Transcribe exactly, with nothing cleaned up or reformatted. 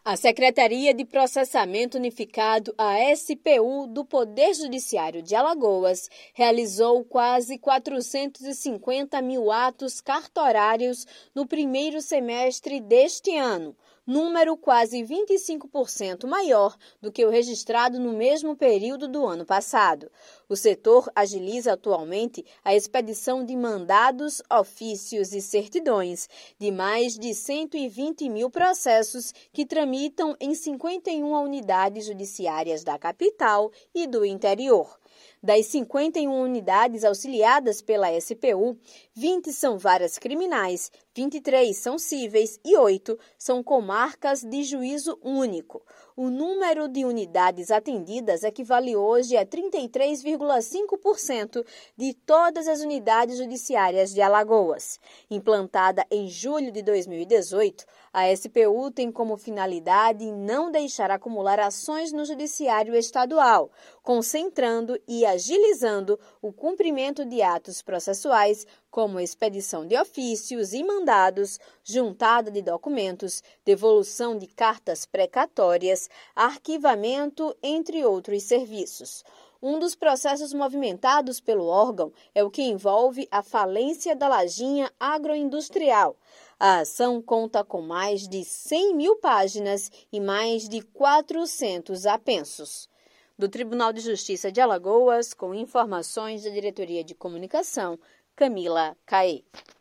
A Secretaria de Processamento Unificado, a S P U, do Poder Judiciário de Alagoas, realizou quase quatrocentos e cinquenta mil atos cartorários no primeiro semestre deste ano, número quase vinte e cinco por cento maior do que o registrado no mesmo período do ano passado. O setor agiliza atualmente a expedição de mandados, ofícios e certidões de mais de cento e vinte mil processos que tramitam em cinquenta e uma unidades judiciárias da capital e do interior. Das cinquenta e uma unidades auxiliadas pela S P U, vinte são varas criminais, vinte e três são cíveis e oito são comarcas de juízo único. O número de unidades atendidas equivale hoje a trinta e três vírgula cinco por cento de todas as unidades judiciárias de Alagoas. Implantada em julho de dois mil e dezoito, a S P U tem como finalidade não deixar acumular ações no judiciário estadual, concentrando e agilizando o cumprimento de atos processuais, como expedição de ofícios e mandados, juntada de documentos, devolução de cartas precatórias, arquivamento, entre outros serviços. Um dos processos movimentados pelo órgão é o que envolve a falência da lajinha agroindustrial. A ação conta com mais de cem mil páginas e mais de quatrocentos apensos. Do Tribunal de Justiça de Alagoas, com informações da Diretoria de Comunicação, Camila Caê.